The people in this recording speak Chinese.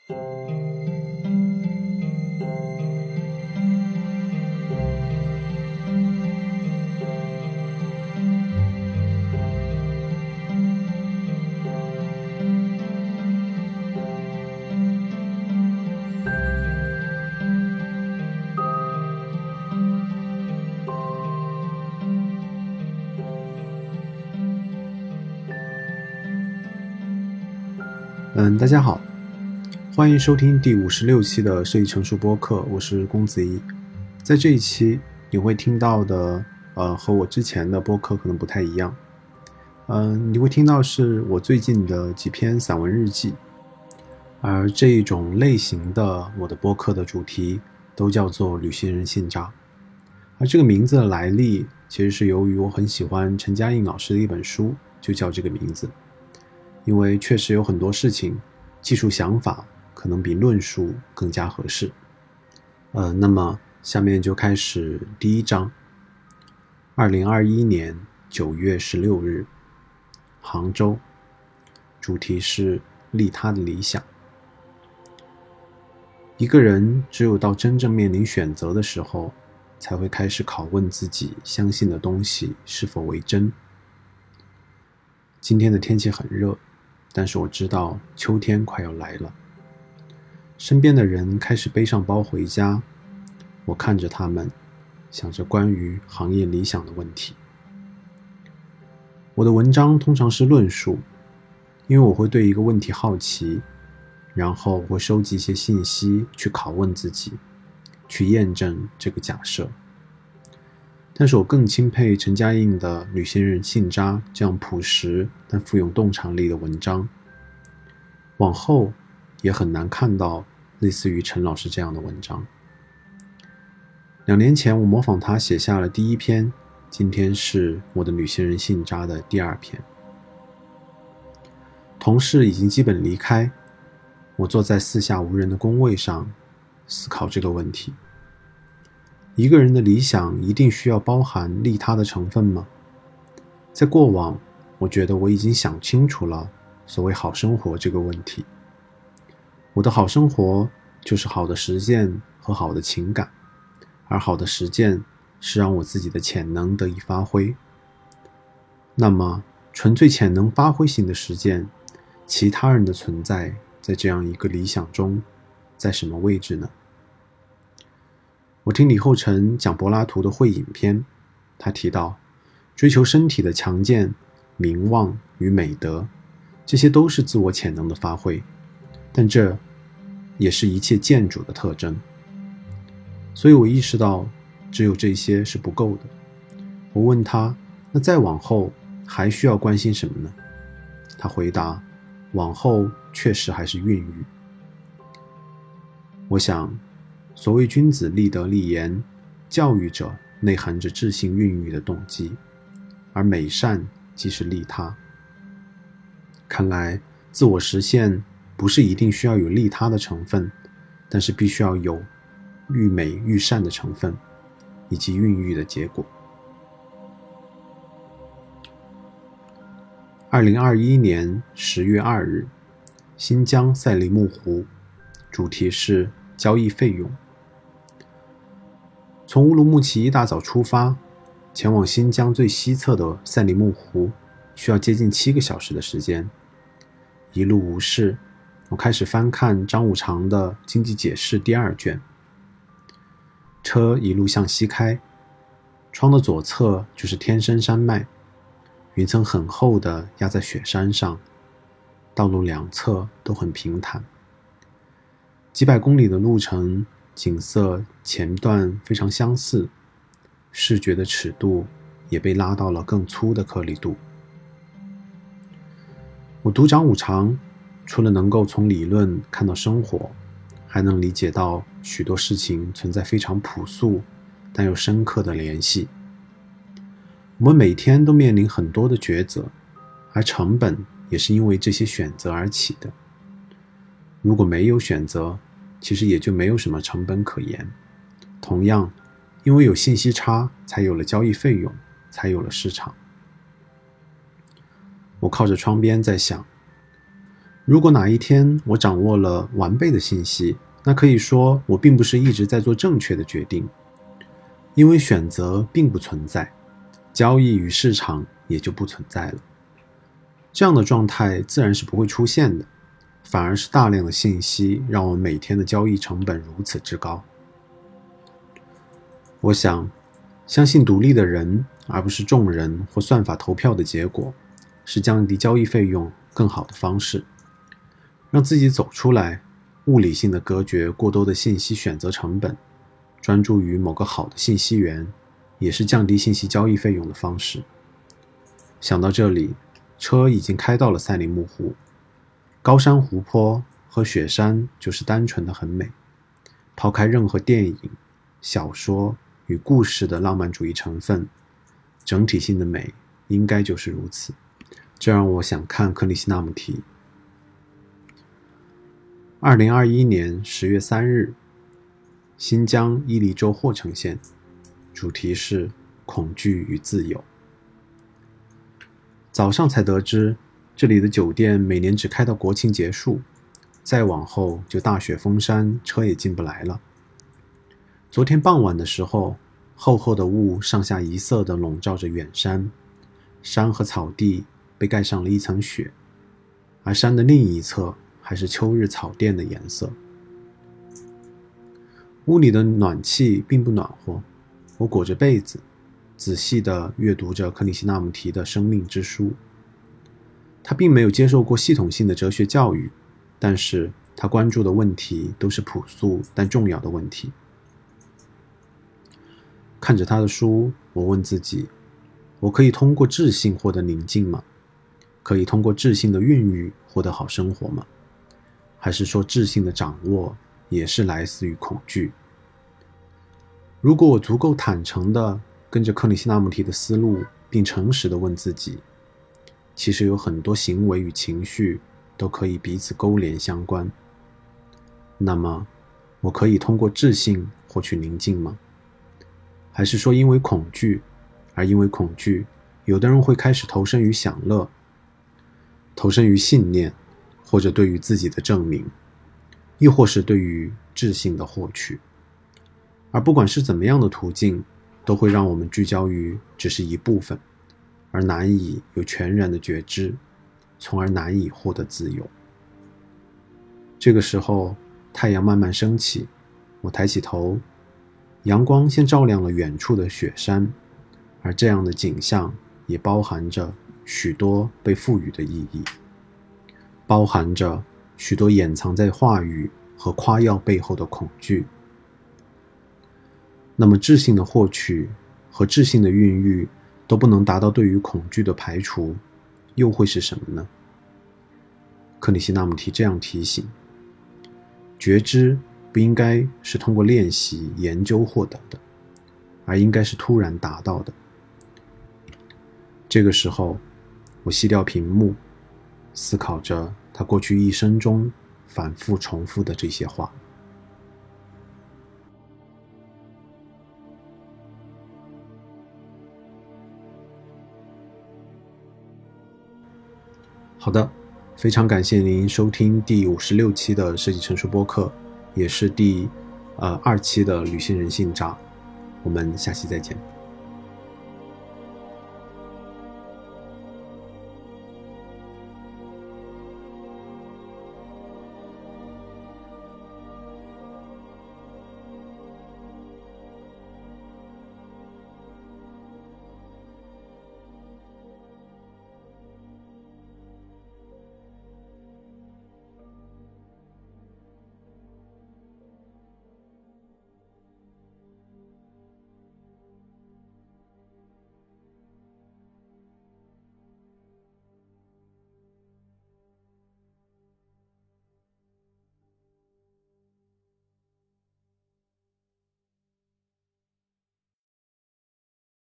大家好，欢迎收听第56期的设计成熟播客，我是龚子怡。在这一期你会听到的和我之前的播客可能不太一样。你会听到是我最近的几篇散文日记，而这一种类型的我的播客的主题都叫做旅行人信札。而这个名字的来历其实是由于我很喜欢陈嘉映老师的一本书，就叫这个名字。因为确实有很多事情技术想法可能比论述更加合适。那么下面就开始第一章。2021年9月16日，杭州，主题是利他的理想。一个人只有到真正面临选择的时候，才会开始拷问自己相信的东西是否为真。今天的天气很热，但是我知道秋天快要来了。身边的人开始背上包回家，我看着他们，想着关于行业理想的问题。我的文章通常是论述，因为我会对一个问题好奇，然后会收集一些信息去拷问自己，去验证这个假设。但是我更钦佩陈嘉映的《旅行人信札》这样朴实但富有洞察力的文章。往后也很难看到类似于陈老师这样的文章。2年前我模仿他写下了第一篇，今天是我的《旅行人信札》的第2篇。同事已经基本离开，我坐在四下无人的工位上，思考这个问题。一个人的理想一定需要包含利他的成分吗？在过往，我觉得我已经想清楚了所谓好生活这个问题。我的好生活就是好的实践和好的情感，而好的实践是让我自己的潜能得以发挥。那么，纯粹潜能发挥型的实践，其他人的存在在这样一个理想中，在什么位置呢？我听李厚成讲柏拉图的会影篇，他提到追求身体的强健、名望与美德，这些都是自我潜能的发挥，但这也是一切建筑的特征。所以我意识到只有这些是不够的。我问他，那再往后还需要关心什么呢？他回答，往后确实还是孕育。我想所谓君子立德立言，教育者内含着智性孕育的动机，而美善即是利他。看来自我实现不是一定需要有利他的成分，但是必须要有育美育善的成分，以及孕育的结果。2021年10月2日，新疆赛里木湖，主题是交易费用。从乌鲁木齐一大早出发，前往新疆最西侧的赛里木湖，需要接近7个小时的时间。一路无事，我开始翻看张五常的《经济解释》第2卷。车一路向西开，窗的左侧就是天山山脉，云层很厚的压在雪山上，道路两侧都很平坦。几百公里的路程，景色前段非常相似，视觉的尺度也被拉到了更粗的颗粒度。我读张五常，除了能够从理论看到生活，还能理解到许多事情存在非常朴素但又深刻的联系。我们每天都面临很多的抉择，而成本也是因为这些选择而起的。如果没有选择，其实也就没有什么成本可言。同样，因为有信息差，才有了交易费用，才有了市场。我靠着窗边在想， 如果哪一天我掌握了完备的信息，那可以说我并不是一直在做正确的决定，因为选择并不存在，交易与市场也就不存在了。这样的状态自然是不会出现的，反而是大量的信息让我们每天的交易成本如此之高。我想，相信独立的人，而不是众人或算法投票的结果，是降低交易费用更好的方式。让自己走出来，物理性的隔绝过多的信息选择成本，专注于某个好的信息源，也是降低信息交易费用的方式。想到这里，车已经开到了赛里木湖，高山湖泊和雪山就是单纯的很美，抛开任何电影、小说与故事的浪漫主义成分，整体性的美应该就是如此。这让我想看克里希那穆提。2021年10月3日，新疆伊犁州霍城县，主题是恐惧与自由。早上才得知，这里的酒店每年只开到国庆结束，再往后就大雪封山，车也进不来了。昨天傍晚的时候，厚厚的雾上下一色地笼罩着远山，山和草地被盖上了一层雪，而山的另一侧还是秋日草甸的颜色。屋里的暖气并不暖和，我裹着被子，仔细地阅读着克里希那穆提的生命之书。他并没有接受过系统性的哲学教育，但是他关注的问题都是朴素但重要的问题。看着他的书，我问自己，我可以通过智性获得宁静吗？可以通过智性的孕育获得好生活吗？还是说智性的掌握也是来自于恐惧？如果我足够坦诚地跟着克里希那穆提的思路，并诚实地问自己，其实有很多行为与情绪都可以彼此勾连相关，那么我可以通过智性获取宁静吗？还是说因为恐惧，而因为恐惧，有的人会开始投身于享乐，投身于信念，或者对于自己的证明，亦或是对于智性的获取。而不管是怎么样的途径，都会让我们聚焦于只是一部分，而难以有全然的觉知，从而难以获得自由。这个时候，太阳慢慢升起，我抬起头，阳光先照亮了远处的雪山，而这样的景象也包含着许多被赋予的意义，包含着许多掩藏在话语和夸耀背后的恐惧。那么智性的获取和智性的孕育都不能达到对于恐惧的排除，又会是什么呢？克里希那穆提这样提醒，觉知不应该是通过练习研究获得的，而应该是突然达到的。这个时候，我熄掉屏幕，思考着他过去一生中反复重复的这些话。好的，非常感谢您收听第56期的设计成熟播客，也是第2期的旅行人性札。我们下期再见。